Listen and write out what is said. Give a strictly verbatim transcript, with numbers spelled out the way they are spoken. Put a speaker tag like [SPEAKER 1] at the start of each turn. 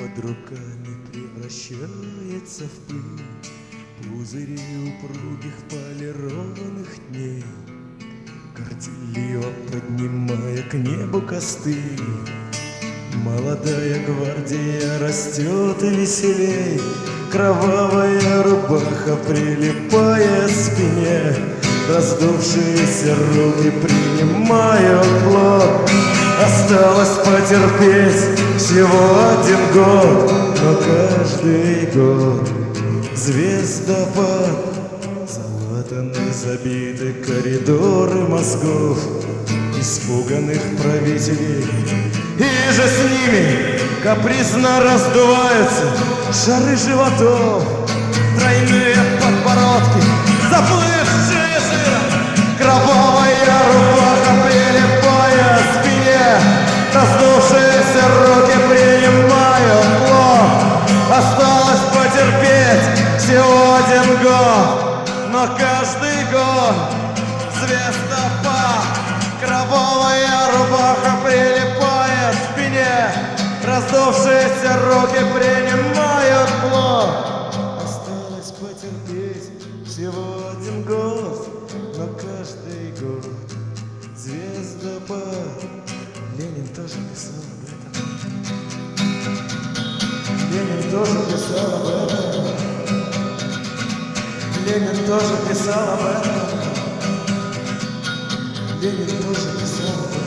[SPEAKER 1] под руками превращается в пыль, пузыри упругих полированных дней, горделиво поднимая к небу костыль. Молодая гвардия растет и веселей, кровавая рубаха прилипая к спине, раздувшиеся руки принимают плод. Осталось потерпеть всего один год, но каждый год звездопад. Залатаны, забиты коридоры мозгов испуганных правителей, и же с ними капризно раздуваются шары животов, тройные подбородки, заплывшие жиром, кровавая рубаха прилипая к спине, раздувшиеся руки принимают плод. Осталось потерпеть всего один год, но каждый год звездопад. Кровавая рубаха прилипает к спине, раздувшиеся руки принимают плод. Осталось потерпеть всего один год, но каждый год звездопад. Ленин тоже писал об этом. Ленин тоже писал об этом. Ленин тоже писал об этом. Ленин тоже писал об этом.